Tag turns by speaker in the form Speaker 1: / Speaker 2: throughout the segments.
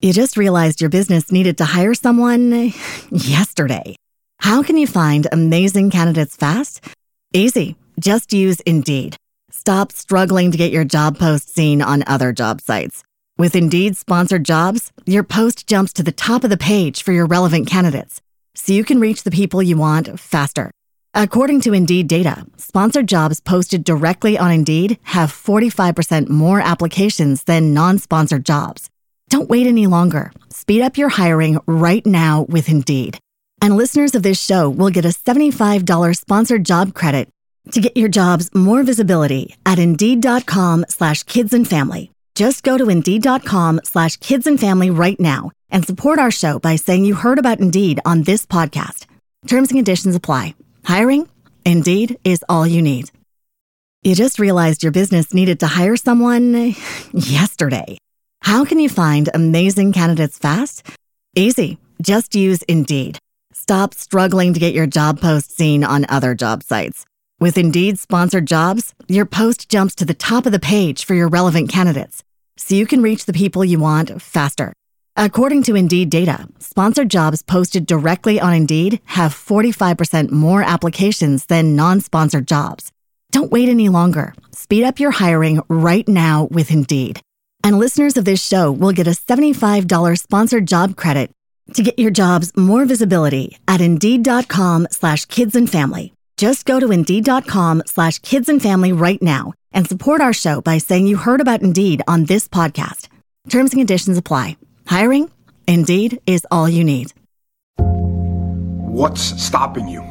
Speaker 1: You just realized your business needed to hire someone yesterday. How can you find amazing candidates fast? Easy. Just use Indeed. Stop struggling to get your job post seen on other job sites. With Indeed sponsored jobs, your post jumps to the top of the page for your relevant candidates, so you can reach the people you want faster. According to Indeed data, sponsored jobs posted directly on Indeed have 45% more applications than non-sponsored jobs. Don't wait any longer. Speed up your hiring right now with Indeed. And listeners of this show will get a $75 sponsored job credit to get your jobs more visibility at Indeed.com/kidsandfamily. Just go to Indeed.com/kidsandfamily right now and support our show by saying you heard about Indeed on this podcast. Terms and conditions apply. Hiring? Indeed is all you need. You just realized your business needed to hire someone yesterday. How can you find amazing candidates fast? Easy. Just use Indeed. Stop struggling to get your job post seen on other job sites. With Indeed sponsored jobs, your post jumps to the top of the page for your relevant candidates, so you can reach the people you want faster. According to Indeed data, sponsored jobs posted directly on Indeed have 45% more applications than non-sponsored jobs. Don't wait any longer. Speed up your hiring right now with Indeed. And listeners of this show will get a $75 sponsored job credit to get your jobs more visibility at Indeed.com/kidsandfamily. Just go to Indeed.com/kidsandfamily right now and support our show by saying you heard about Indeed on this podcast. Terms and conditions apply. Hiring? Indeed is all you need.
Speaker 2: What's stopping you?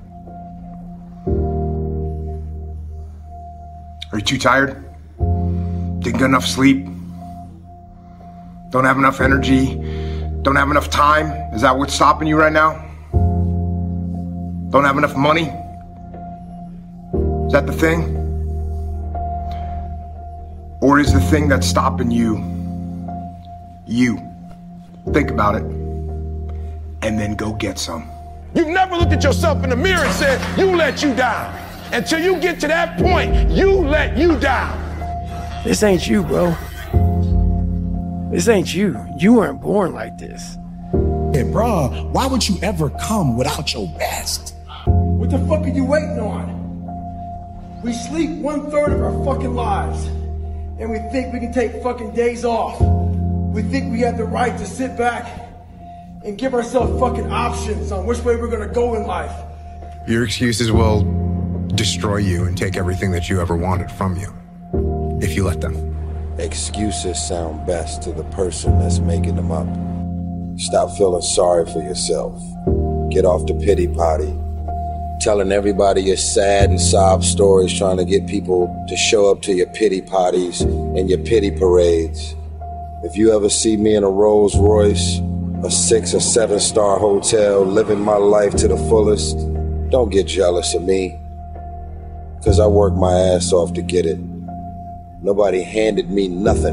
Speaker 2: Are you too tired? Didn't get enough sleep? Don't have enough energy? Don't have enough time? Is that what's stopping you right now? Don't have enough money? Is that the thing? Or is the thing that's stopping you, you? Think about it, and then go get some.
Speaker 3: You've never looked at yourself in the mirror and said, you let you down. Until you get to that point, you let you down.
Speaker 4: This ain't you, bro. This ain't you. You weren't born like this.
Speaker 5: Hey, bro, why would you ever come without your best?
Speaker 6: What the fuck are you waiting on? We sleep 1/3 of our fucking lives, and we think we can take fucking days off. We think we have the right to sit back and give ourselves fucking options on which way we're gonna go in life.
Speaker 7: Your excuses will destroy you and take everything that you ever wanted from you, if you let them.
Speaker 8: Excuses sound best to the person that's making them up. Stop feeling sorry for yourself. Get off the pity potty. Telling everybody your sad and sob stories, trying to get people to show up to your pity potties and your pity parades. If you ever see me in a Rolls Royce, a 6 or 7-star hotel, living my life to the fullest, don't get jealous of me, because I worked my ass off to get it. Nobody handed me nothing.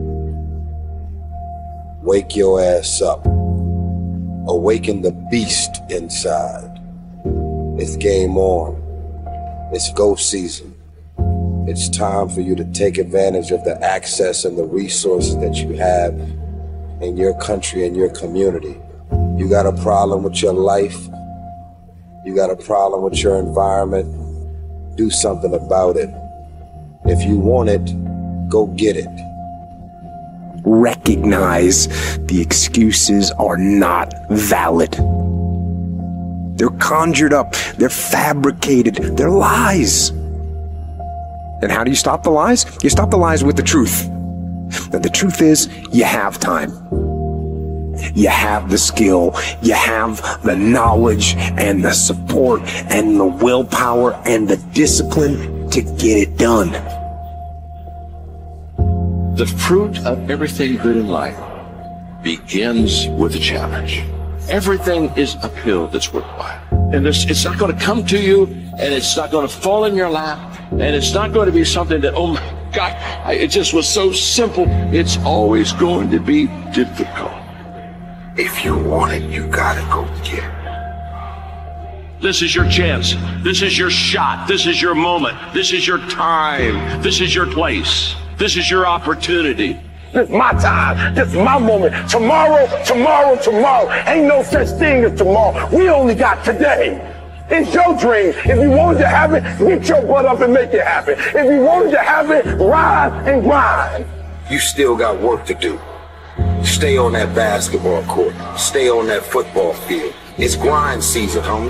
Speaker 8: Wake your ass up. Awaken the beast inside. It's game on. It's go season. It's time for you to take advantage of the access and the resources that you have in your country and your community. You got a problem with your life? You got a problem with your environment? Do something about it. If you want it, go get it.
Speaker 9: Recognize the excuses are not valid. They're conjured up, they're fabricated, they're lies. And how do you stop the lies? You stop the lies with the truth. And the truth is, you have time. You have the skill, you have the knowledge and the support and the willpower and the discipline to get it done.
Speaker 10: The fruit of everything good in life begins with a challenge. Everything is uphill that's worthwhile. And it's not going to come to you, and it's not going to fall in your lap, and it's not going to be something that, oh my God, it just was so simple. It's always going to be difficult.
Speaker 9: If you want it, you gotta go get it.
Speaker 10: This is your chance. This is your shot. This is your moment. This is your time. This is your place. This is your opportunity.
Speaker 3: This is my time. This is my moment. Tomorrow. Ain't no such thing as tomorrow. We only got today. It's your dream. If you wanted to have it, get your butt up and make it happen. If you wanted to have it, rise and grind.
Speaker 8: You still got work to do. Stay on that basketball court. Stay on that football field. It's grind season, homie.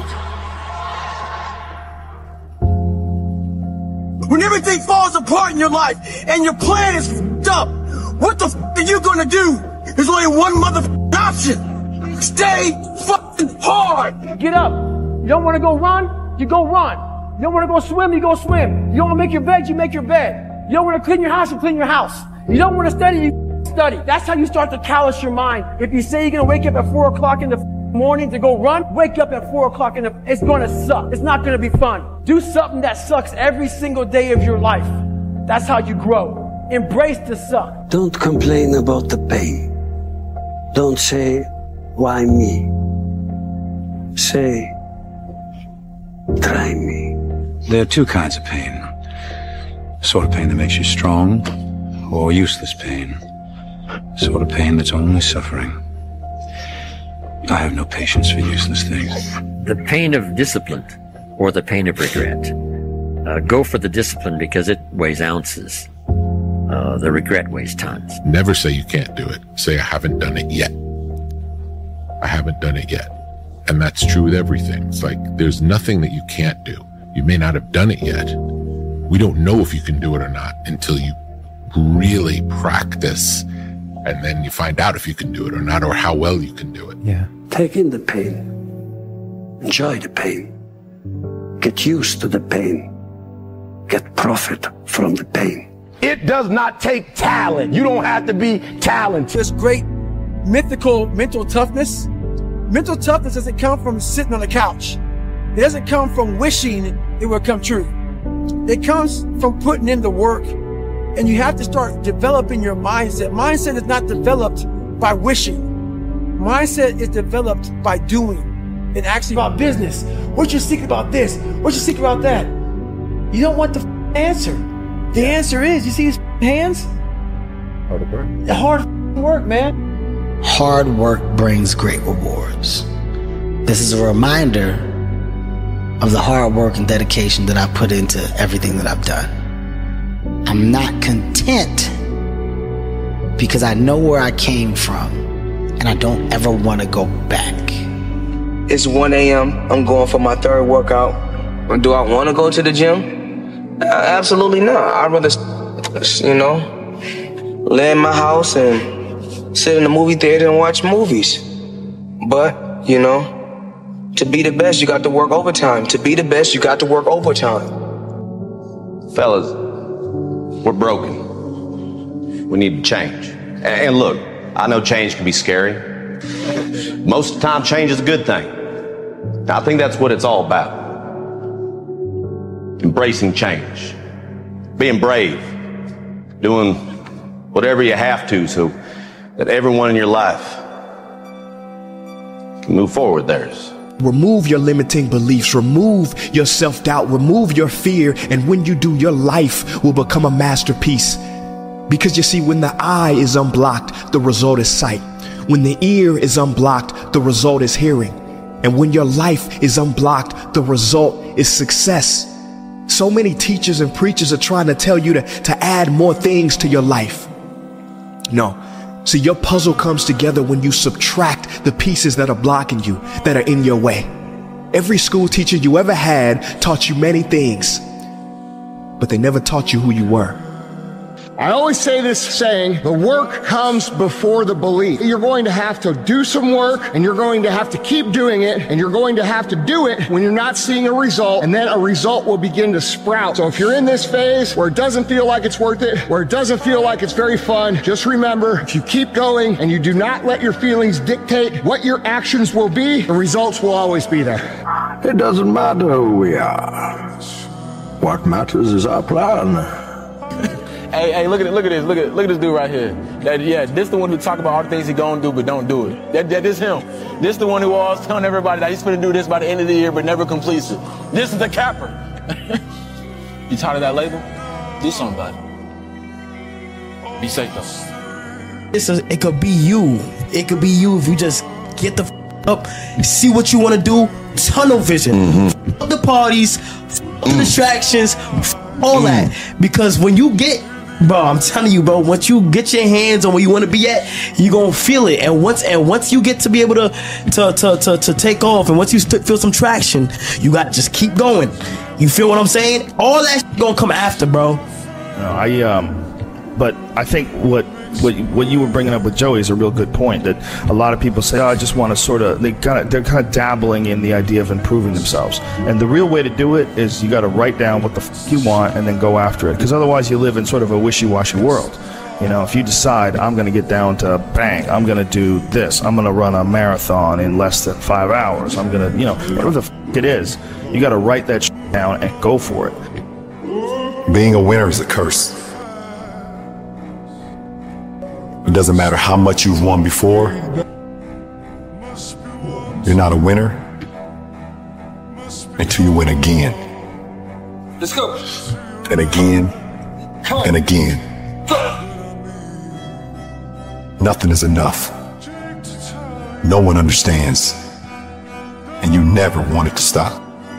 Speaker 6: When everything falls apart in your life and your plan is f***ed up, what the f*** are you gonna do? There's only one motherfucking option. Stay fucking hard.
Speaker 4: Get up. You don't want to go run? You go run. You don't want to go swim? You go swim. You don't want to make your bed? You make your bed. You don't want to clean your house? You clean your house. You don't want to study? You study. That's how you start to callous your mind. If you say you're going to wake up at 4 o'clock in the morning to go run, wake up at 4 o'clock it's going to suck. It's not going to be fun. Do something that sucks every single day of your life. That's how you grow. Embrace the suck.
Speaker 11: Don't complain about the pain. Don't say, why me? Say, try me.
Speaker 12: There are two kinds of pain. The sort of pain that makes you strong, or useless pain. The sort of pain that's only suffering. I have no patience for useless things.
Speaker 13: The pain of discipline, or the pain of regret. Go for the discipline because it weighs ounces. The regret weighs tons.
Speaker 14: Never say you can't do it. Say, I haven't done it yet. I haven't done it yet. And that's true with everything. It's like, there's nothing that you can't do. You may not have done it yet. We don't know if you can do it or not until you really practice. And then you find out if you can do it or not, or how well you can do it.
Speaker 11: Yeah. Take in the pain. Enjoy the pain. Get used to the pain. Get profit from the pain.
Speaker 3: It does not take talent. You don't have to be talented.
Speaker 6: There's great mythical mental toughness. Mental toughness doesn't come from sitting on the couch. It doesn't come from wishing it will come true. It comes from putting in the work. And you have to start developing your mindset. Mindset is not developed by wishing. Mindset is developed by doing. And actually about business. What's your secret about this? What's your secret about that? You don't want the answer. The answer is, you see his hands?
Speaker 8: Hard work.
Speaker 6: Hard work, man.
Speaker 15: Hard work brings great rewards. This is a reminder of the hard work and dedication that I put into everything that I've done. I'm not content because I know where I came from and I don't ever want to go back.
Speaker 16: It's 1 a.m. I'm going for my third workout. Do I want to go to the gym? Absolutely not. I'd rather, lay in my house and sit in the movie theater and watch movies. But, to be the best, you got to work overtime. To be the best, you got to work overtime.
Speaker 17: Fellas, we're broken. We need to change. And look, I know change can be scary. Most of the time, change is a good thing. I think that's what it's all about. Embracing change. Being brave. Doing whatever you have to so that everyone in your life can move forward theirs.
Speaker 18: Remove your limiting beliefs, remove your self-doubt, remove your fear, and when you do, your life will become a masterpiece. Because you see, when the eye is unblocked, the result is sight. When the ear is unblocked, the result is hearing. And when your life is unblocked, the result is success. So many teachers and preachers are trying to tell you to add more things to your life. No. See, your puzzle comes together when you subtract the pieces that are blocking you, that are in your way. Every school teacher you ever had taught you many things, but they never taught you who you were.
Speaker 19: I always say this saying, the work comes before the belief. You're going to have to do some work, and you're going to have to keep doing it, and you're going to have to do it when you're not seeing a result, and then a result will begin to sprout. So if you're in this phase where it doesn't feel like it's worth it, where it doesn't feel like it's very fun, just remember, if you keep going and you do not let your feelings dictate what your actions will be, the results will always be there.
Speaker 20: It doesn't matter who we are. What matters is our plan.
Speaker 21: Hey, look at this. Look at this dude right here. This the one who talk about all the things he gonna do but don't do it. This him. This the one who always telling everybody that he's gonna do this by the end of the year but never completes it. This is the capper. You tired of that label? Do something about it. Be safe though.
Speaker 15: it could be you. It could be you if you just get the up, see what you want to do, tunnel vision. F the parties, f the distractions, all that. Because when you get, bro, I'm telling you, bro, once you get your hands on where you want to be at, you gonna feel it. And once you get to be able to take off, and once you feel some traction, you got to just keep going. You feel what I'm saying? All that shit gonna come after, bro.
Speaker 18: But I think what you were bringing up with Joey is a real good point. That a lot of people say, "Oh, I just want to sort of." They're kind of dabbling in the idea of improving themselves. And the real way to do it is you got to write down what the you want and then go after it. Because otherwise, you live in sort of a wishy-washy world. You know, if you decide I'm going to get down to bang, I'm going to do this. I'm going to run a marathon in less than 5 hours. I'm going to, whatever the it is, you got to write that shit down and go for it.
Speaker 20: Being a winner is a curse. It doesn't matter how much you've won before. You're not a winner until you win again.
Speaker 16: Let's go.
Speaker 20: And again. And again. Nothing is enough. No one understands. And you never want it to stop.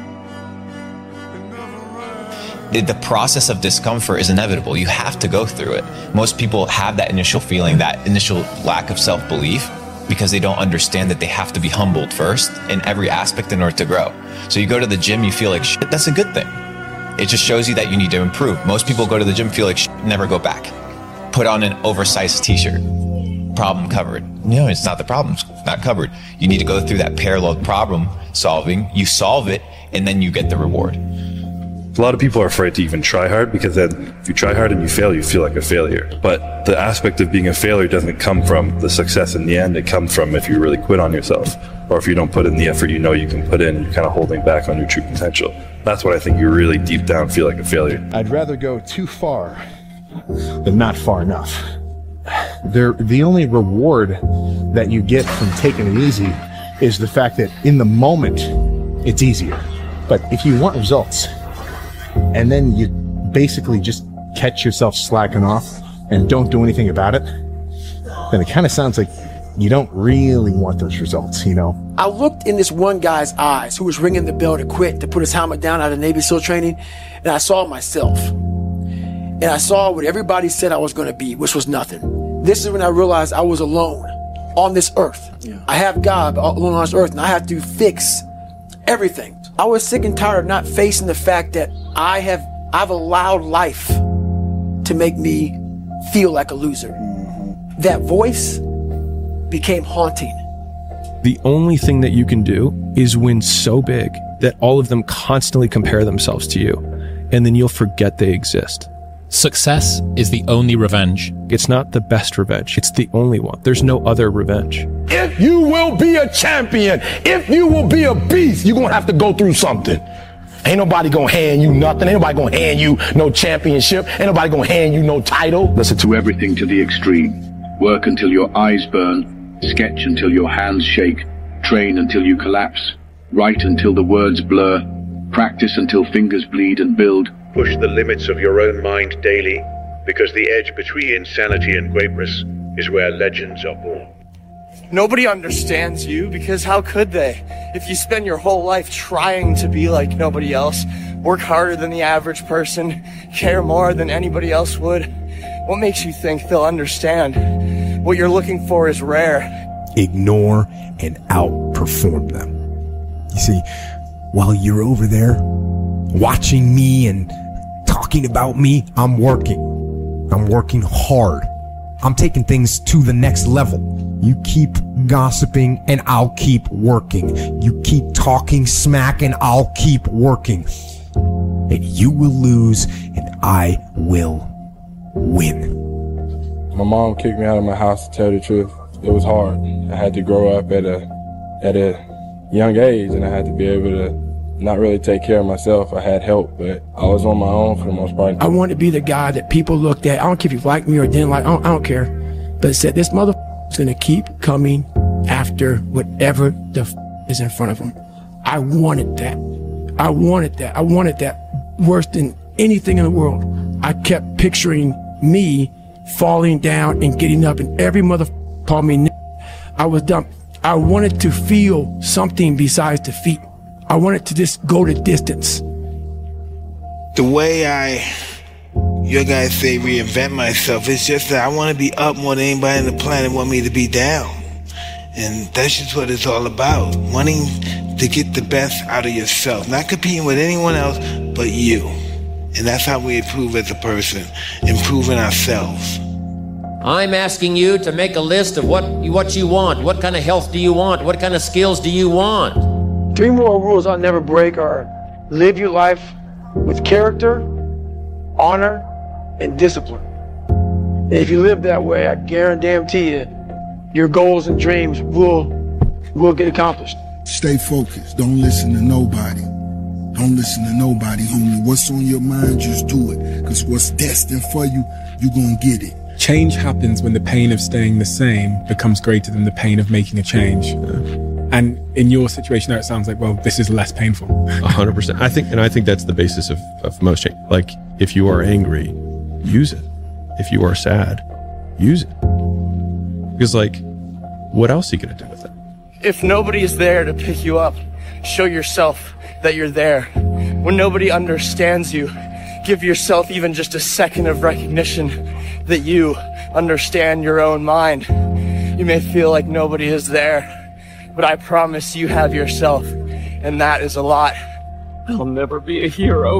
Speaker 1: The process of discomfort is inevitable. You have to go through it. Most people have that initial feeling, that initial lack of self-belief, because they don't understand that they have to be humbled first in every aspect in order to grow. So you go to the gym, you feel like shit, that's a good thing. It just shows you that you need to improve. Most people go to the gym, feel like shit, never go back. Put on an oversized t-shirt. Problem covered. No, it's not the problem. It's not covered. You need to go through that parallel problem solving. You solve it, and then you get the reward.
Speaker 22: A lot of people are afraid to even try hard, because then if you try hard and you fail, you feel like a failure. But the aspect of being a failure doesn't come from the success in the end. It comes from if you really quit on yourself, or if you don't put in the effort you know you can put in, you're kind of holding back on your true potential. That's what I think you really deep down feel like a failure.
Speaker 23: I'd rather go too far than not far enough. The only reward that you get from taking it easy is the fact that in the moment, it's easier. But if you want results, and then you basically just catch yourself slacking off and don't do anything about it, then it kind of sounds like you don't really want those results,
Speaker 4: I looked in this one guy's eyes who was ringing the bell to quit, to put his helmet down out of Navy SEAL training, and I saw myself. And I saw what everybody said I was going to be, which was nothing. This is when I realized I was alone on this earth. Yeah. I have God alone on this earth, and I have to fix everything. I was sick and tired of not facing the fact that I've allowed life to make me feel like a loser. That voice became haunting.
Speaker 24: The only thing that you can do is win so big that all of them constantly compare themselves to you, and then you'll forget they exist.
Speaker 25: Success is the only revenge.
Speaker 24: It's not the best revenge. It's the only one. There's no other revenge.
Speaker 3: If you will be a champion, if you will be a beast, you're going to have to go through something. Ain't nobody going to hand you nothing. Ain't nobody going to hand you no championship. Ain't nobody going to hand you no title.
Speaker 26: Listen to everything to the extreme. Work until your eyes burn. Sketch until your hands shake. Train until you collapse. Write until the words blur. Practice until fingers bleed and build.
Speaker 27: Push the limits of your own mind daily, because the edge between insanity and greatness is where legends are born.
Speaker 28: Nobody understands you, because how could they? If you spend your whole life trying to be like nobody else, work harder than the average person, care more than anybody else would, what makes you think they'll understand? What you're looking for is rare.
Speaker 5: Ignore and outperform them. You see, while you're over there watching me and talking about me, I'm working hard. I'm taking things to the next level. You keep gossiping and I'll keep working. You keep talking smack and I'll keep working. And you will lose and I will win.
Speaker 29: My mom kicked me out of my house, to tell the truth. It was hard. I had to grow up at a young age, and I had to be able to not really take care of myself. I had help, but I was on my own for the most part.
Speaker 4: I wanted to be the guy that people looked at. I don't care if you like me or didn't like. I don't care. But it said this motherfucker's gonna keep coming after whatever the is in front of him. I wanted that. I wanted that. I wanted that worse than anything in the world. I kept picturing me falling down and getting up, and every motherfucker called me I was dumb. I wanted to feel something besides defeat. I wanted to just go the distance.
Speaker 2: The way your guys say reinvent myself, it's just that I want to be up more than anybody on the planet want me to be down. And that's just what it's all about. Wanting to get the best out of yourself. Not competing with anyone else but you. And that's how we improve as a person. Improving ourselves.
Speaker 7: I'm asking you to make a list of what you want. What kind of health do you want? What kind of skills do you want?
Speaker 6: 3 more rules I'll never break are live your life with character, honor, and discipline. And if you live that way, I guarantee you, your goals and dreams will get accomplished.
Speaker 8: Stay focused. Don't listen to nobody. Don't listen to nobody, homie. What's on your mind, just do it. Because what's destined for you, you're going to get it.
Speaker 9: Change happens when the pain of staying the same becomes greater than the pain of making a change. And in your situation there, it sounds like, well, this is less painful.
Speaker 24: 100%. I think that's the basis of most change. Like, if you are angry, use it. If you are sad, use it. Because, like, what else are you going to do with it?
Speaker 28: If nobody is there to pick you up, show yourself that you're there. When nobody understands you, give yourself even just a second of recognition that you understand your own mind. You may feel like nobody is there, but I promise you have yourself, and that is a lot.
Speaker 10: I'll never be a hero.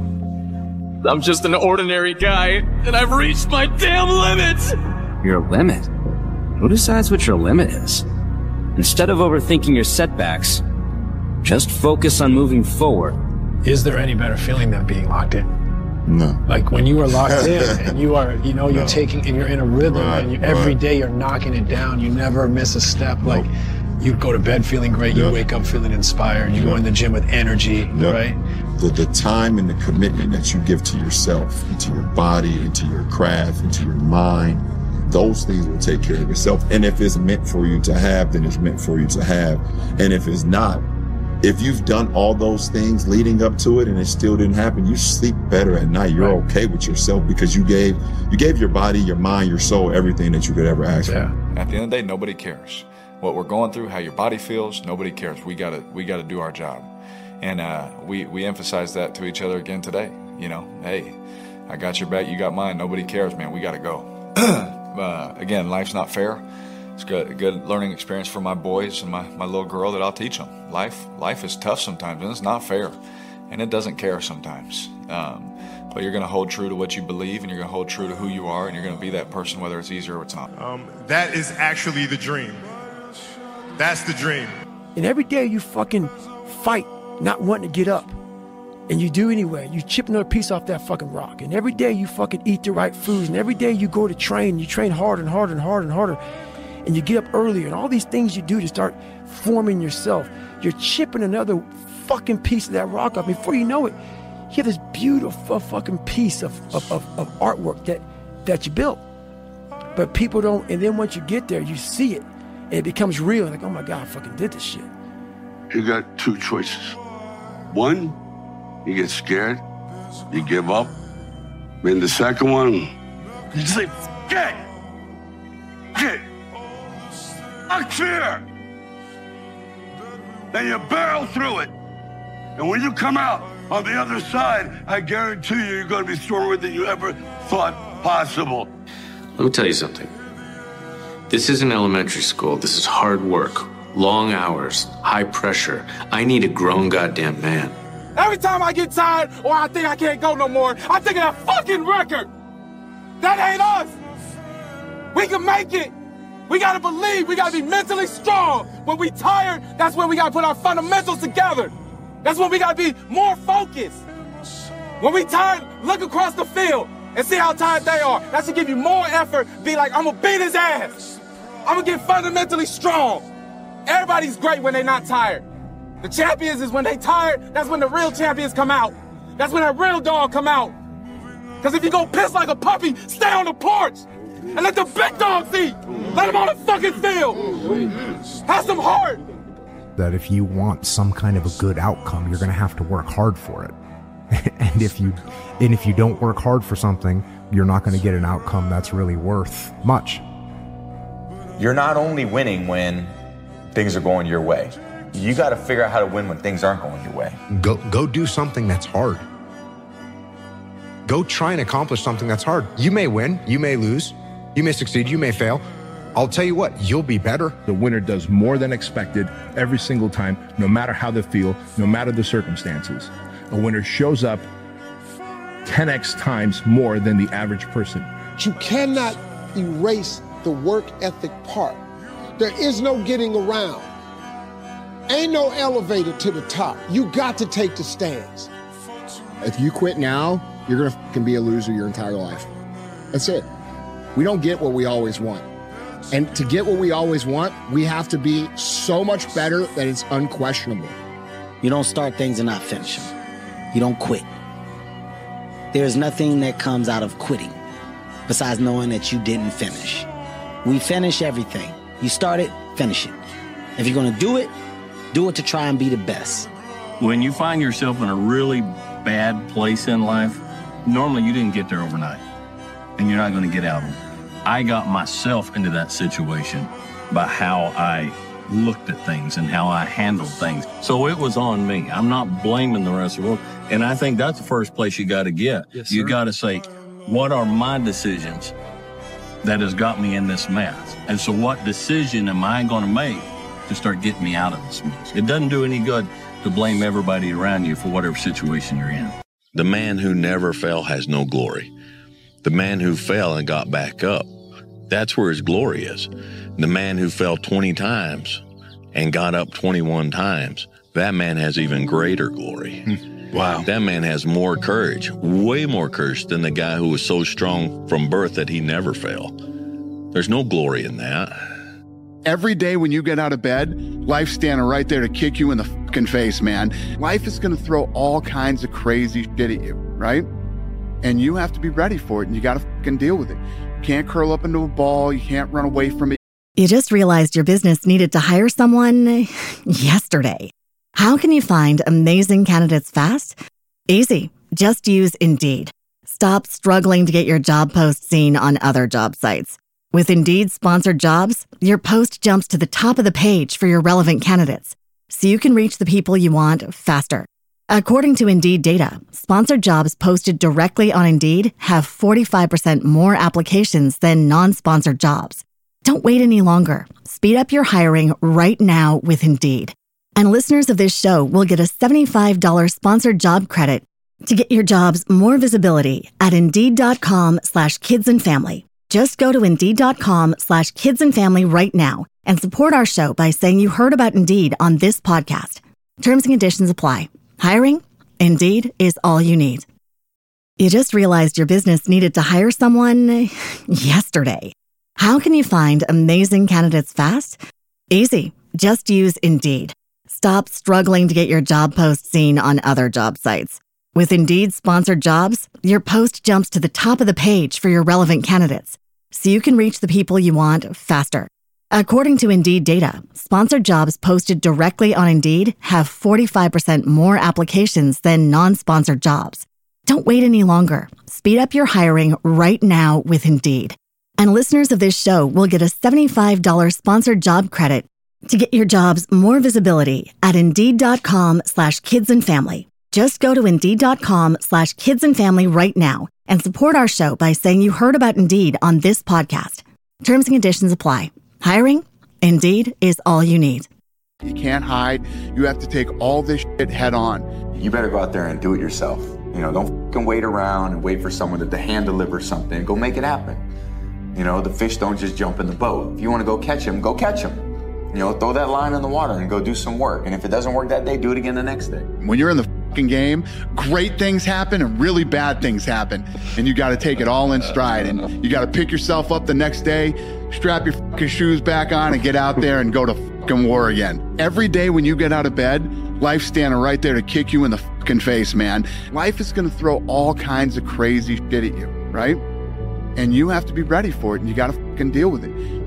Speaker 10: I'm just an ordinary guy, and I've reached my damn limits!
Speaker 11: Your limit? Who decides what your limit is? Instead of overthinking your setbacks, just focus on moving forward.
Speaker 12: Is there any better feeling than being locked in?
Speaker 20: No.
Speaker 12: Like when you are locked in and you are, you're taking, and you're in a rhythm, and every day you're knocking it down, you never miss a step. Like you go to bed feeling great, you wake up feeling inspired, you go in the gym with energy, right?
Speaker 20: The time and the commitment that you give to yourself, into your body, into your craft, into your mind, those things will take care of itself. And if it's meant for you to have, then it's meant for you to have. And if it's not, if you've done all those things leading up to it and it still didn't happen, you sleep better at night. You're okay with yourself because you gave your body, your mind, your soul, everything that you could ever ask for.
Speaker 13: At the end of the day, nobody cares. What we're going through, how your body feels, nobody cares. We gotta do our job. And we emphasize that to each other again today. Hey, I got your back, you got mine, nobody cares, man, we gotta go. Again, life's not fair. It's a good learning experience for my boys and my little girl that I'll teach them. Life is tough sometimes, and it's not fair, and it doesn't care sometimes. But you're going to hold true to what you believe, and you're going to hold true to who you are, and you're going to be that person whether it's easy or it's not.
Speaker 14: That is actually the dream. That's the dream.
Speaker 4: And every day you fucking fight not wanting to get up. And you do anyway. You chip another piece off that fucking rock. And every day you fucking eat the right foods. And every day you go to train. You train harder and harder and harder and harder. And you get up earlier. And all these things you do to start forming yourself. You're chipping another fucking piece of that rock up. Before you know it, you have this beautiful fucking piece of artwork that you built. But people don't. And then once you get there, you see it. And it becomes real. Like, oh my God, I fucking did this shit.
Speaker 30: You got two choices. One, you get scared, you give up. And the second one, you say, get, fuck fear. Then you barrel through it. And when you come out on the other side, I guarantee you, you're going to be stronger than you ever thought possible.
Speaker 31: Let me tell you something. This isn't elementary school. This is hard work, long hours, high pressure. I need a grown goddamn man.
Speaker 21: Every time I get tired or I think I can't go no more, I think of that fucking record. That ain't us. We can make it. We gotta believe. We gotta be mentally strong. When we tired, that's when we gotta put our fundamentals together. That's when we gotta be more focused. When we tired, look across the field and see how tired they are. That should give you more effort. Be like, I'm gonna beat his ass. I'm gonna get fundamentally strong. Everybody's great when they're not tired. The champions is when they tired, that's when the real champions come out. That's when that real dog come out. Because if you go piss like a puppy, stay on the porch and let the big dogs eat. Let them on the fucking field. Have some heart.
Speaker 5: That if you want some kind of a good outcome, you're going to have to work hard for it. And if you don't work hard for something, you're not going to get an outcome that's really worth much.
Speaker 1: You're not only winning when things are going your way. You got to figure out how to win when things aren't going your way.
Speaker 5: Go do something that's hard. Go try and accomplish something that's hard. You may win, you may lose, you may succeed, you may fail. I'll tell you what, you'll be better.
Speaker 3: The winner does more than expected every single time, no matter how they feel, no matter the circumstances. A winner shows up 10x times more than the average person.
Speaker 15: You cannot erase the work ethic part. There is no getting around. Ain't no elevator to the top. You got to take the stands.
Speaker 16: If you quit now, you're going to fucking be a loser your entire life. That's it. We don't get what we always want. And to get what we always want, we have to be so much better that it's unquestionable.
Speaker 17: You don't start things and not finish them. You don't quit. There's nothing that comes out of quitting besides knowing that you didn't finish. We finish everything. You start it, finish it. If you're going to do it to try and be the best.
Speaker 18: When you find yourself in a really bad place in life, normally you didn't get there overnight, and you're not going to get out of it. I got myself into that situation by how I looked at things and how I handled things. So it was on me. I'm not blaming the rest of the world. And I think that's the first place you got to get. Yes, you got to say, what are my decisions that has got me in this mess? And so what decision am I going to make to start getting me out of this mess? It doesn't do any good to blame everybody around you for whatever situation you're in.
Speaker 19: The man who never fell has no glory. The man who fell and got back up, that's where his glory is. The man who fell 20 times and got up 21 times, that man has even greater glory. Wow. That man has more courage, way more courage than the guy who was so strong from birth that he never fell. There's no glory in that.
Speaker 22: Every day when you get out of bed, life's standing right there to kick you in the fucking face, man. Life is going to throw all kinds of crazy shit at you, right? And you have to be ready for it, and you got to fucking deal with it. You can't curl up into a ball. You can't run away from it.
Speaker 23: You just realized your business needed to hire someone yesterday. How can you find amazing candidates fast? Easy. Just use Indeed. Stop struggling to get your job post seen on other job sites. With Indeed sponsored jobs, your post jumps to the top of the page for your relevant candidates, so you can reach the people you want faster. According to Indeed data, sponsored jobs posted directly on Indeed have 45% more applications than non-sponsored jobs. Don't wait any longer. Speed up your hiring right now with Indeed. And listeners of this show will get a $75 sponsored job credit to get your jobs more visibility at Indeed.com/kidsandfamily. Just go to Indeed.com/kidsandfamily right now and support our show by saying you heard about Indeed on this podcast. Terms and conditions apply. Hiring? Indeed is all you need. You just realized your business needed to hire someone yesterday. How can you find amazing candidates fast? Easy. Just use Indeed. Stop struggling to get your job post seen on other job sites. With Indeed sponsored jobs, your post jumps to the top of the page for your relevant candidates, so you can reach the people you want faster. According to Indeed data, sponsored jobs posted directly on Indeed have 45% more applications than non-sponsored jobs. Don't wait any longer. Speed up your hiring right now with Indeed. And listeners of this show will get a $75 sponsored job credit to get your jobs more visibility at Indeed.com/kidsandfamily. Just go to Indeed.com/kidsandfamily right now and support our show by saying you heard about Indeed on this podcast. Terms and conditions apply. Hiring? Indeed is all you need.
Speaker 22: You can't hide. You have to take all this shit head on.
Speaker 1: You better go out there and do it yourself. You know, don't fucking wait around and wait for someone to hand deliver something. Go make it happen. You know, the fish don't just jump in the boat. If you want to go catch them, go catch them. You know, throw that line in the water and go do some work. And if it doesn't work that day, do it again the next day.
Speaker 22: When you're in the fucking game, great things happen and really bad things happen. And you got to take it all in stride. And you got to pick yourself up the next day, strap your fucking shoes back on and get out there and go to fucking war again. Every day when you get out of bed, life's standing right there to kick you in the fucking face, man. Life is going to throw all kinds of crazy shit at you, right? And you have to be ready for it, and you got to fucking deal with it. You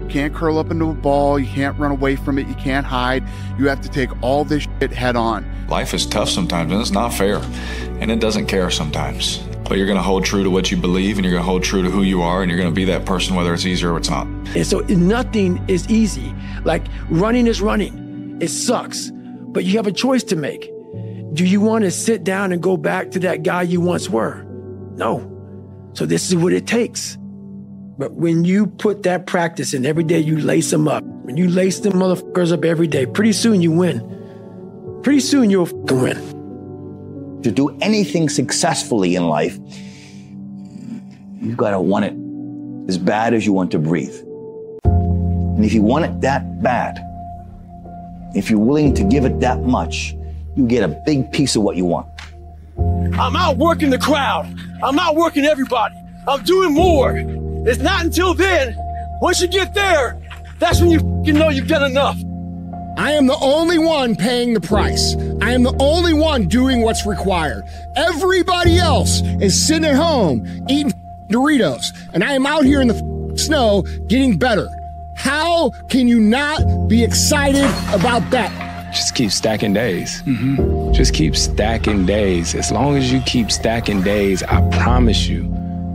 Speaker 22: You can't curl up into a ball. You can't run away from it. You can't hide. You have to take all this shit head on.
Speaker 13: Life is tough sometimes, and it's not fair, and it doesn't care sometimes. But you're going to hold true to what you believe, and you're going to hold true to who you are, and you're going to be that person whether it's easy or it's not.
Speaker 4: And so nothing is easy. Like running is running. It sucks, but you have a choice to make. Do you want to sit down and go back to that guy you once were? No. So this is what it takes. But when you put that practice in every day, you lace them up. When you lace them motherfuckers up every day, pretty soon you win. Pretty soon you'll fucking win.
Speaker 2: To do anything successfully in life, you've got to want it as bad as you want to breathe. And if you want it that bad, if you're willing to give it that much, you get a big piece of what you want.
Speaker 4: I'm outworking the crowd. I'm outworking everybody. I'm doing more. It's not until then, once you get there, that's when you know you've done enough.
Speaker 16: I am the only one paying the price. I am the only one doing what's required. Everybody else is sitting at home eating Doritos, and I am out here in the snow getting better. How can you not be excited about that?
Speaker 6: Just keep stacking days. Just keep stacking days. As long as you keep stacking days, I promise you,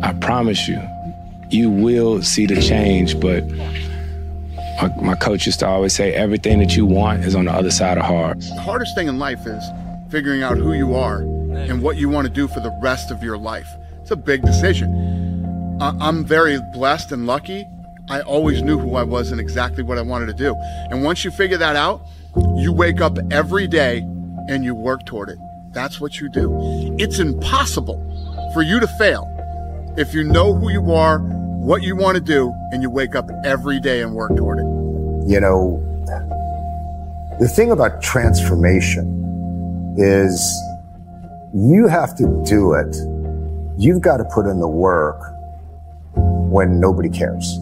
Speaker 6: you will see the change. But my coach used to always say, everything that you want is on the other side of hard.
Speaker 22: The hardest thing in life is figuring out who you are and what you want to do for the rest of your life. It's a big decision. I'm very blessed and lucky. I always knew who I was and exactly what I wanted to do. And once you figure that out, you wake up every day and you work toward it. That's what you do. It's impossible for you to fail if you know who you are, what you want to do, and you wake up every day and work toward it.
Speaker 7: You know, the thing about transformation is you have to do it. You've got to put in the work when nobody cares.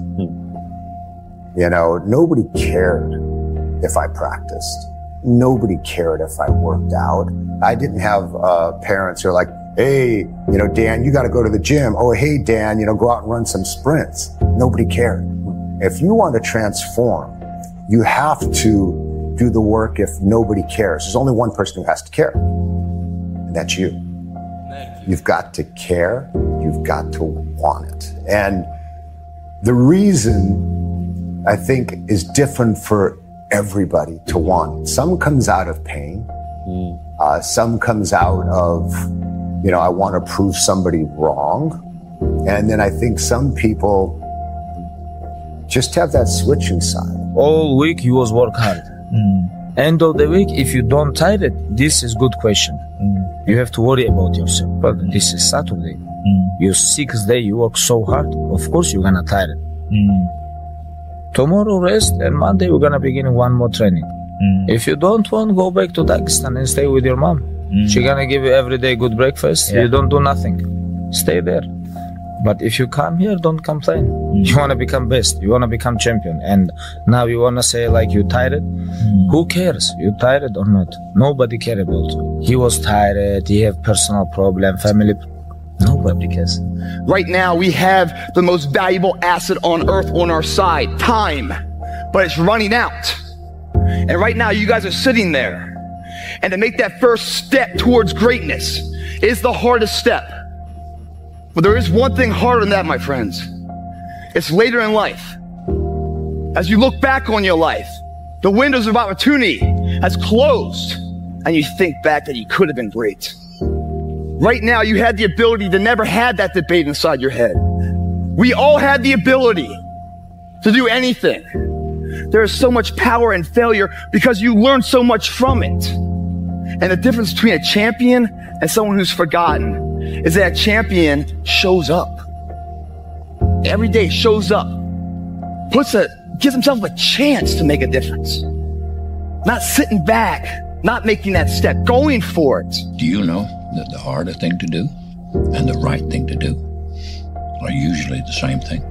Speaker 7: You know, nobody cared if I practiced. Nobody cared if I worked out. I didn't have parents who are like, hey, you know, Dan, you got to go to the gym. Oh, hey, Dan, you know, go out and run some sprints. Nobody cared. If you want to transform, you have to do the work if nobody cares. There's only one person who has to care, and that's you. You've got to care. You've got to want it. And the reason I think is different for everybody to want it. Some comes out of pain. Some comes out of, you know, I want to prove somebody wrong. And then I think some people just have that switch inside.
Speaker 8: All week you was work hard. End of the week, if you don't tire it, this is good question. You have to worry about yourself. But this is Saturday. Your 6th day, you work so hard. Of course you're gonna tire it. Tomorrow rest, and Monday we're gonna begin one more training. If you don't want, go back to Dagestan and stay with your mom. She gonna give you every day good breakfast. You don't do nothing. Stay there. But if you come here, don't complain. You wanna become best. You wanna become champion. And now you wanna say like you tired? Who cares? You tired or not? Nobody care about you. He was tired. He have personal problem, family. Nobody cares.
Speaker 9: Right now, we have the most valuable asset on earth on our side, time. But it's running out. And right now, you guys are sitting there. And to make that first step towards greatness is the hardest step. But there is one thing harder than that, my friends. It's later in life. As you look back on your life, the windows of opportunity has closed, and you think back that you could have been great. Right now, you had the ability to never have that debate inside your head. We all had the ability to do anything. There is so much power in failure because you learn so much from it. And the difference between a champion and someone who's forgotten is that a champion shows up. Every day shows up. Gives himself a chance to make a difference. Not sitting back, not making that step, going for it.
Speaker 24: Do you know that the harder thing to do and the right thing to do are usually the same thing?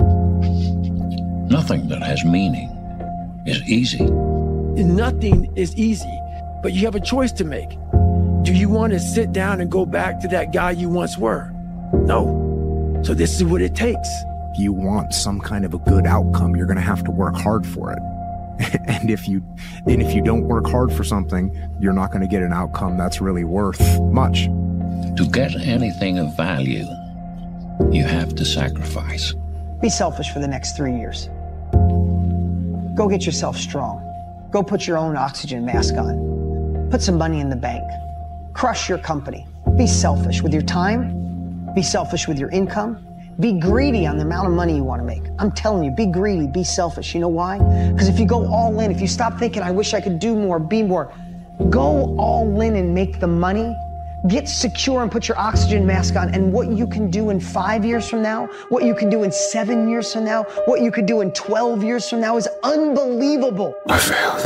Speaker 24: Nothing that has meaning is easy.
Speaker 4: Nothing is easy, but you have a choice to make. Do you want to sit down and go back to that guy you once were? No. So this is what it takes.
Speaker 5: you want some kind of a good outcome, you're going to have to work hard for it. And if you don't work hard for something, you're not going to get an outcome that's really worth much.
Speaker 24: To get anything of value, you have to sacrifice.
Speaker 10: Be selfish for the next 3 years. Go get yourself strong. Go put your own oxygen mask on. Put some money in the bank. Crush your company. Be selfish with your time. Be selfish with your income. Be greedy on the amount of money you want to make. I'm telling you, be greedy, be selfish. You know why? Because if you go all in, if you stop thinking, I wish I could do more, be more, go all in and make the money. Get secure and put your oxygen mask on. And what you can do in 5 years from now, what you can do in 7 years from now, what you could do in 12 years from now is unbelievable.
Speaker 24: I failed.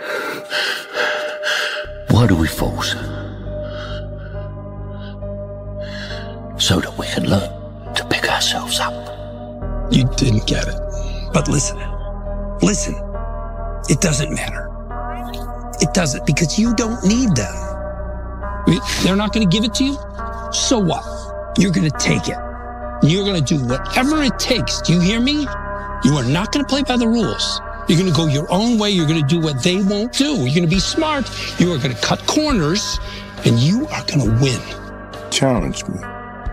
Speaker 24: Why do we force? So that we can learn to pick ourselves up.
Speaker 11: You didn't get it. But listen, it doesn't matter. It doesn't, because you don't need them. They're not going to give it to you. So what? You're going to take it. You're going to do whatever it takes. Do you hear me? You are not going to play by the rules. You're going to go your own way. You're going to do what they won't do. You're going to be smart. You are going to cut corners, and you are going to win.
Speaker 12: Challenge me.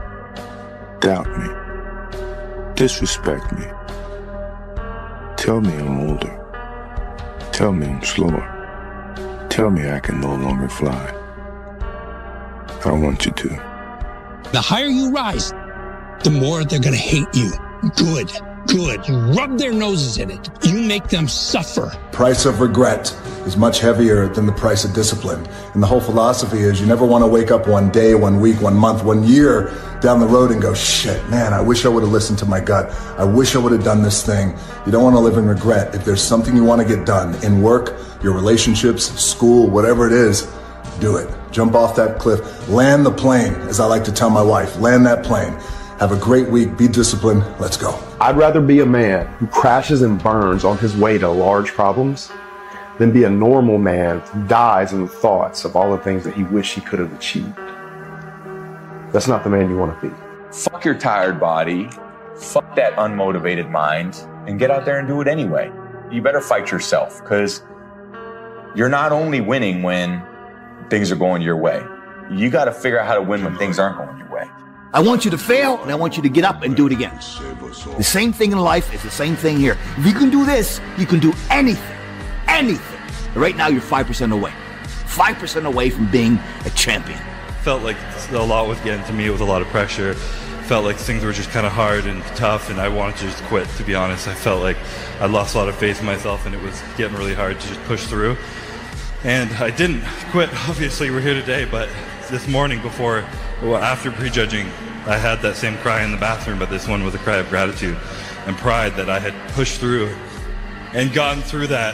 Speaker 12: Doubt me. Disrespect me. Tell me I'm older. Tell me I'm slower. Tell me I can no longer fly. I want you to.
Speaker 11: The higher you rise, the more they're going to hate you. Good. You rub their noses in it. You make them suffer.
Speaker 14: Price of regret is much heavier than the price of discipline. And the whole philosophy is you never want to wake up one day, 1 week, 1 month, 1 year down the road and go, shit, man, I wish I would have listened to my gut. I wish I would have done this thing. You don't want to live in regret. If there's something you want to get done in work, your relationships, school, whatever it is, do it. Jump off that cliff. Land the plane, as I like to tell my wife. Land that plane. Have a great week. Be disciplined. Let's go.
Speaker 20: I'd rather be a man who crashes and burns on his way to large problems than be a normal man who dies in the thoughts of all the things that he wished he could have achieved. That's not the man you want to be.
Speaker 25: Fuck your tired body. Fuck that unmotivated mind and get out there and do it anyway. You better fight yourself, because you're not only winning when things are going your way. You got to figure out how to win when things aren't going your way.
Speaker 2: I want you to fail, and I want you to get up and do it again. The same thing in life is the same thing here. If you can do this, you can do anything. Anything. Right now, you're 5% away. 5% away from being a champion.
Speaker 26: Felt like a lot was getting to me. It was a lot of pressure. Felt like things were just kind of hard and tough, and I wanted to just quit, to be honest. I felt like I lost a lot of faith in myself, and it was getting really hard to just push through. And I didn't quit. Obviously, we're here today, but this morning after prejudging, I had that same cry in the bathroom, but this one was a cry of gratitude and pride that I had pushed through and gotten through that.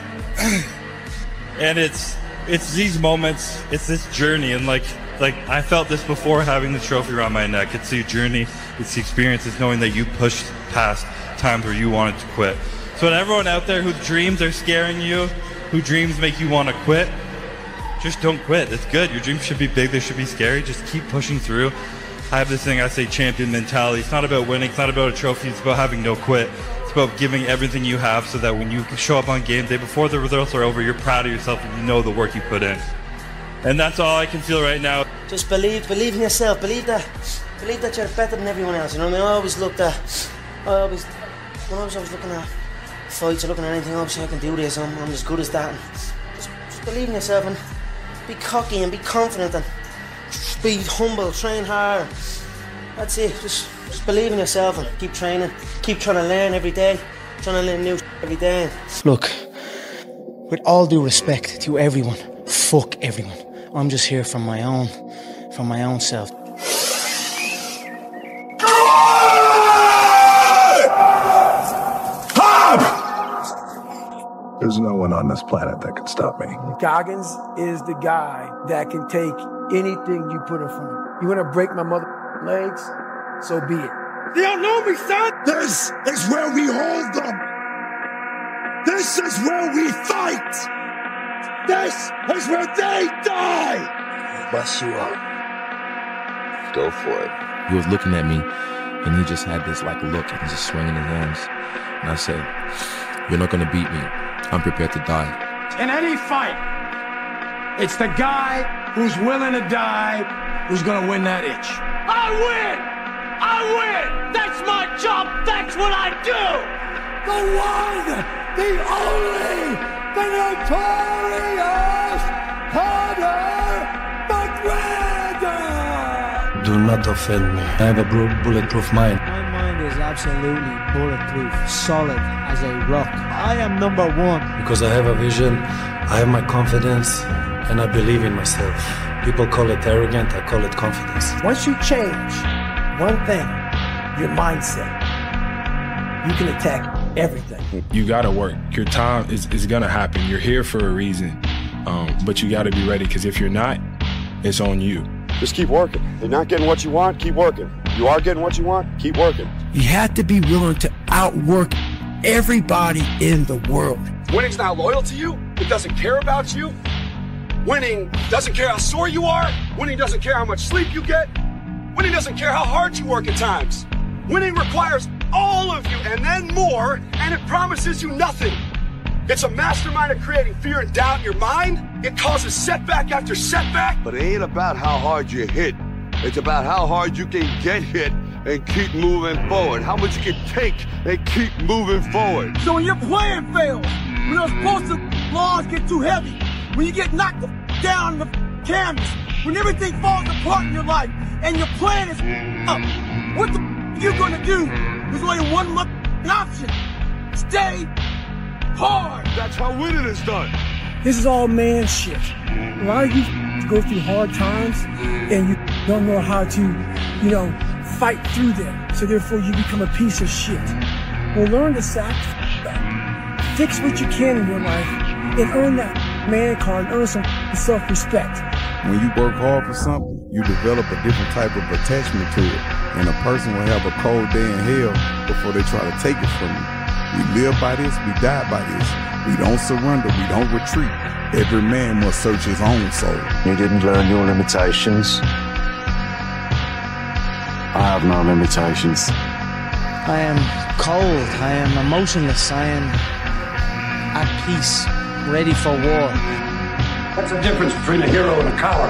Speaker 26: And it's these moments, it's this journey, and like I felt this before having the trophy around my neck. It's the journey, it's the experience, it's knowing that you pushed past times where you wanted to quit. So to everyone out there whose dreams are scaring you, whose dreams make you want to quit, just don't quit. It's good. Your dreams should be big. They should be scary. Just keep pushing through. I have this thing I say, champion mentality. It's not about winning. It's not about a trophy. It's about having no quit. It's about giving everything you have so that when you show up on game day, before the results are over, you're proud of yourself and you know the work you put in. And that's all I can feel right now.
Speaker 27: Just believe in yourself. Believe that you're better than everyone else. You know what I mean? I always looking at fights or looking at anything, obviously I can do this. I'm as good as that. And just believe in yourself and be cocky and be confident and just be humble, train hard. That's it. Just believe in yourself and keep training. Keep trying to learn every day. Trying to learn new every day.
Speaker 10: Look, with all due respect to everyone, fuck everyone. I'm just here from my own self.
Speaker 12: There's no one on this planet that can stop me.
Speaker 4: Goggins is the guy that can take anything you put in front of him. You want to break my mother legs? So be it.
Speaker 28: They don't know me, son! This is where we hold them! This is where we fight! This is where they die!
Speaker 29: Bust you up.
Speaker 28: Go for it.
Speaker 29: He was looking at me,
Speaker 1: And he just had this like look and just swinging his hands. And I said, "You're not gonna beat me. I'm prepared to die."
Speaker 28: In any fight, it's the guy who's willing to die who's gonna win that itch. I win! I win! That's my job! That's what I do! The one, the only, the notorious Conor McGregor!
Speaker 3: Do not offend me. I have a bulletproof mind.
Speaker 15: My mind is absolutely bulletproof, solid as a rock. I am number one.
Speaker 3: Because I have a vision, I have my confidence, and I believe in myself. People call it arrogant, I call it confidence.
Speaker 4: Once you change one thing, your mindset, you can attack everything.
Speaker 6: You gotta work. Your time is gonna happen. You're here for a reason, but you gotta be ready, because if you're not, it's on you.
Speaker 17: Just keep working. You're not getting what you want, keep working. You are getting what you want, keep working.
Speaker 28: You have to be willing to outwork everybody in the world.
Speaker 17: Winning's not loyal to you. It doesn't care about you. Winning doesn't care how sore you are. Winning doesn't care how much sleep you get. Winning doesn't care how hard you work at times. Winning requires all of you and then more, and it promises you nothing. It's a mastermind of creating fear and doubt in your mind. It causes setback after setback.
Speaker 18: But it ain't about how hard you hit. It's about how hard you can get hit and keep moving forward. How much you can take and keep moving forward.
Speaker 28: So when your plan fails, when those posted laws get too heavy, when you get knocked down on the canvas, when everything falls apart in your life and your plan is up, what the you gonna do? There's only one option. Stay hard.
Speaker 18: That's how winning is done.
Speaker 4: This is all man shit. A lot of you go through hard times and you don't know how to, fight through them. So therefore you become a piece of shit. Well, learn to sack back. Fix what you can in your life and earn that man card, earn some self-respect.
Speaker 19: When you work hard for something, you develop a different type of attachment to it. And a person will have a cold day in hell before they try to take it from you. We live by this, we die by this. We don't surrender, we don't retreat. Every man must search his own soul.
Speaker 21: You didn't learn your limitations. I have no limitations.
Speaker 15: I am cold, I am emotionless, I am at peace, ready for war.
Speaker 28: That's the difference between a hero and a coward.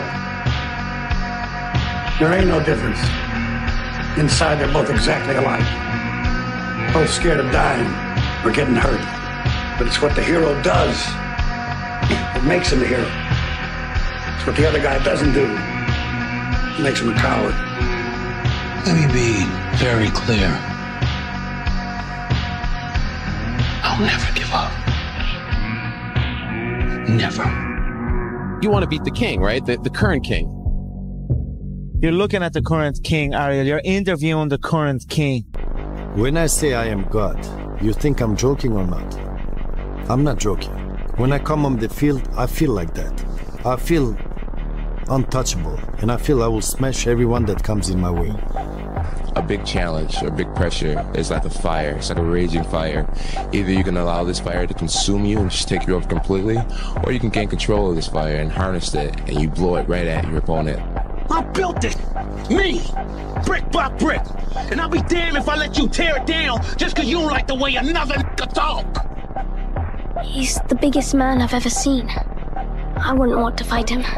Speaker 28: There ain't no difference. Inside, they're both exactly alike. Both scared of dying or getting hurt. But it's what the hero does that makes him a hero. It's what the other guy doesn't do that makes him a coward.
Speaker 24: Let me be very clear. I'll never give up. Never.
Speaker 23: You want to beat the king, right? The current king.
Speaker 15: You're looking at the current king, Ariel. You're interviewing the current king.
Speaker 21: When I say I am God, you think I'm joking or not? I'm not joking. When I come on the field, I feel like that. I feel untouchable, and I feel I will smash everyone that comes in my way.
Speaker 1: A big challenge or big pressure is like a fire. It's like a raging fire. Either you can allow this fire to consume you and just take you over completely, or you can gain control of this fire and harness it, and you blow it right at your opponent.
Speaker 28: I built it. Me. Brick by brick. And I'll be damned if I let you tear it down just because you don't like the way another nigga talk.
Speaker 29: He's the biggest man I've ever seen. I wouldn't want to fight him.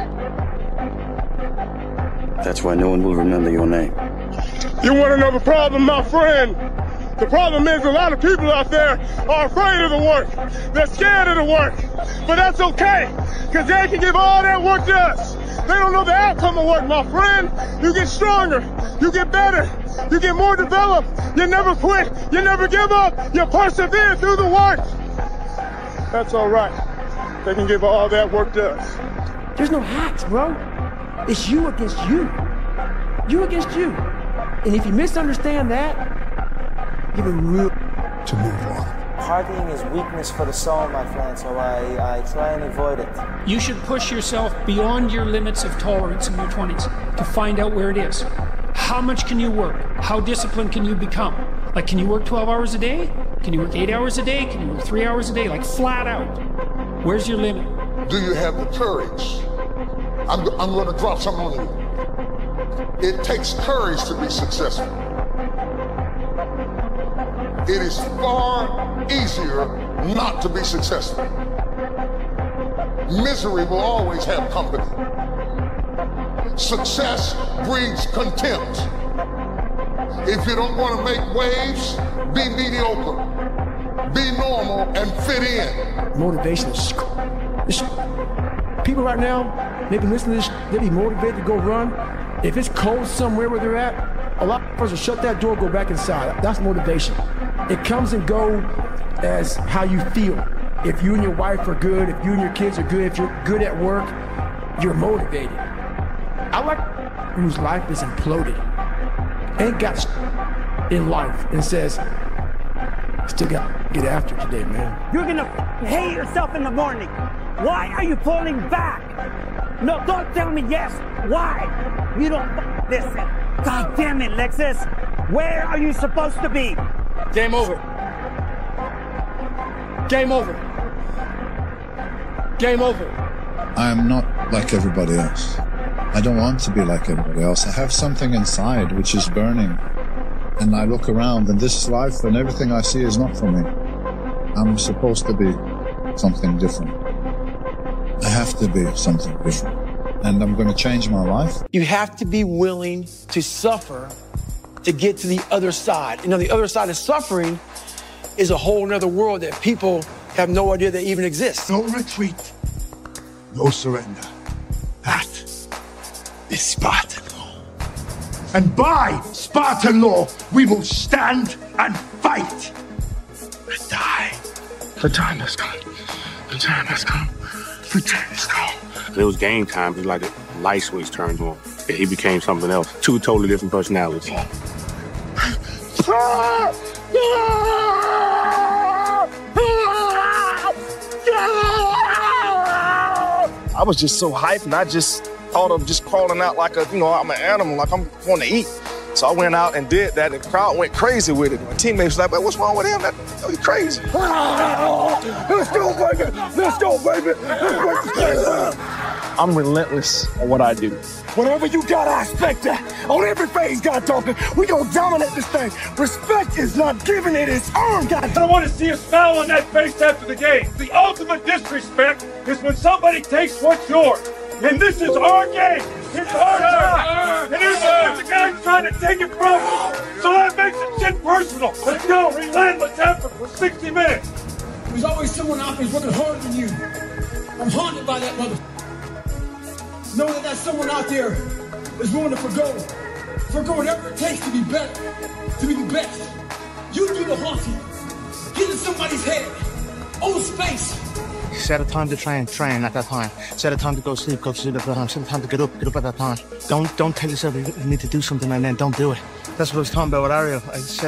Speaker 21: That's why no one will remember your name.
Speaker 28: You want to know the problem, my friend? The problem is a lot of people out there are afraid of the work. They're scared of the work. But that's okay, because they can give all that work to us. They don't know the outcome of work, my friend. You get stronger. You get better. You get more developed. You never quit. You never give up. You persevere through the work. That's all right. They can give all that work to us.
Speaker 4: There's no hacks, bro. It's you against you. You against you. And if you misunderstand that, give it real to move on.
Speaker 15: Partying is weakness for the soul, my friend, so I try and avoid it.
Speaker 11: You should push yourself beyond your limits of tolerance in your 20s to find out where it is. How much can you work? How disciplined can you become? Like, can you work 12 hours a day? Can you work 8 hours a day? Can you work 3 hours a day? Like, flat out. Where's your limit?
Speaker 28: Do you have the courage? I'm going to drop something on you. It takes courage to be successful.
Speaker 5: it is far easier not to be successful. Misery will always have company. Success breeds contempt. If you don't want to make waves, be mediocre. Be normal and fit in.
Speaker 4: Motivation is people right now, maybe listening to this, they be motivated to go run. If it's cold somewhere where they're at, a lot of us will shut that door, go back inside. That's motivation. It comes and go as how you feel. If you and your wife are good, if you and your kids are good, if you're good at work, you're motivated. I like whose life is imploded, ain't got in life, and says, still got to get after it today, man.
Speaker 7: You're gonna hate yourself in the morning. Why are you pulling back? No, don't tell me yes. Why? You don't listen. God damn it, Lexus. Where are you supposed to be?
Speaker 4: Game over. Game over. Game over.
Speaker 8: I am not like everybody else. I don't want to be like everybody else. I have something inside which is burning. And I look around and this is life and everything I see is not for me. I'm supposed to be something different. I have to be something different. And I'm going to change my life.
Speaker 4: You have to be willing to suffer to get to the other side. You know, the other side of suffering is a whole nother world that people have no idea that even exists.
Speaker 5: No retreat. No surrender. That is Spartan law. And by Spartan law, we will stand and fight and die.
Speaker 28: The time has come. The time has come. The time has come.
Speaker 9: It was game time. It was like a light switch turned on. He became something else. Two totally different personalities.
Speaker 13: I was just so hyped, and I just thought of just crawling out like I'm an animal, like I'm going to eat. So I went out and did that, and the crowd went crazy with it. My teammates was like, what's wrong with him? That was crazy.
Speaker 28: Let's go, baby! Let's go, baby!
Speaker 13: I'm relentless at what I do.
Speaker 28: Whatever you got, I expect that. On every phase, God talking, we gonna dominate this thing. Respect is not given, it is earned, God. I want to see a smile on that face after the game. The ultimate disrespect is when somebody takes what's yours. And this is our game. It's our turn. And here's the guy's trying to take it from us. So that makes it shit personal. Let's go. Relentless effort for 60 minutes.
Speaker 4: There's always someone out there who's working harder than you. I'm haunted by that mother. Knowing that someone out there is willing to forgo whatever it takes to be better, to be the best. You do the haunting. Get in somebody's head. Own space.
Speaker 15: Set a time to train at that time. Set a time to go sleep at that time. Set a time to get up at that time. Don't tell yourself you need to do something and then don't do it. That's what I was talking about with Ariel.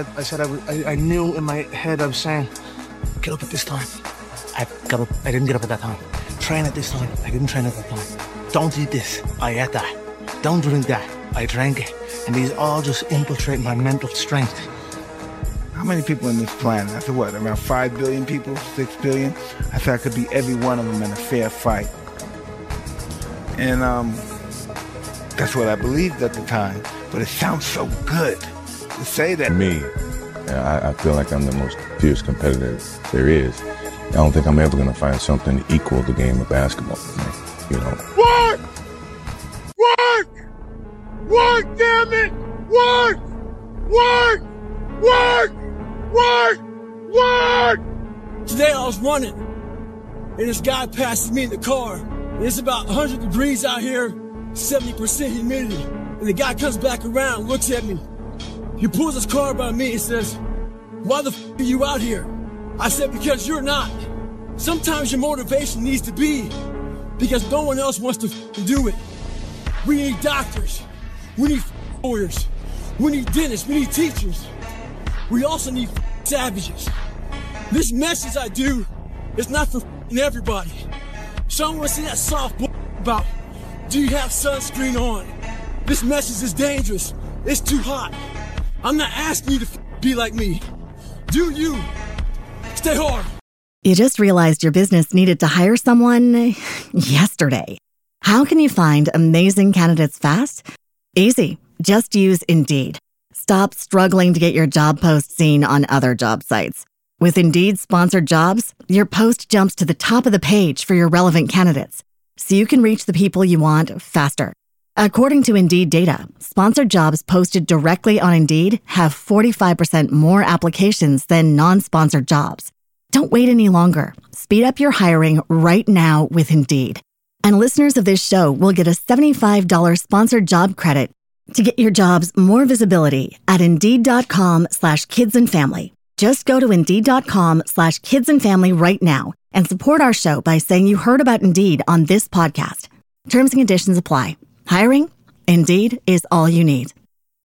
Speaker 15: I knew in my head I was saying, get up at this time. I didn't get up at that time. Train at this time. I didn't train at that time. Don't eat this. I ate that. Don't drink that. I drank it. And these all just infiltrate my mental strength.
Speaker 19: How many people on this planet? After what, around 5 billion people, 6 billion? I feel I could be every one of them in a fair fight. And that's what I believed at the time. But it sounds so good to say that.
Speaker 12: Me, I feel like I'm the most fierce competitor there is. I don't think I'm ever going to find something to equal the game of basketball for me, you know.
Speaker 28: Work! Work! Work, damn it! Work! Work! Work! Work! Work!
Speaker 4: Today I was running, and this guy passes me in the car. And it's about 100 degrees out here, 70% humidity. And the guy comes back around, looks at me. He pulls his car by me and says, "Why the f*** are you out here?" I said, "Because you're not." Sometimes your motivation needs to be because no one else wants to do it. We need doctors. We need lawyers. We need dentists. We need teachers. We also need savages. This message I do is not for everybody. So I don't want to see that soft about, do you have sunscreen on? This message is dangerous. It's too hot. I'm not asking you to be like me. Do you? Stay hard.
Speaker 14: You just realized your business needed to hire someone yesterday. How can you find amazing candidates fast? Easy. Just use Indeed. Stop struggling to get your job post seen on other job sites. With Indeed Sponsored Jobs, your post jumps to the top of the page for your relevant candidates, so you can reach the people you want faster. According to Indeed data, sponsored jobs posted directly on Indeed have 45% more applications than non-sponsored jobs. Don't wait any longer. Speed up your hiring right now with Indeed. And listeners of this show will get a $75 sponsored job credit to get your jobs more visibility at Indeed.com/kidsandfamily. Just go to Indeed.com/kidsandfamily right now and support our show by saying you heard about Indeed on this podcast. Terms and conditions apply. Hiring? Indeed is all you need.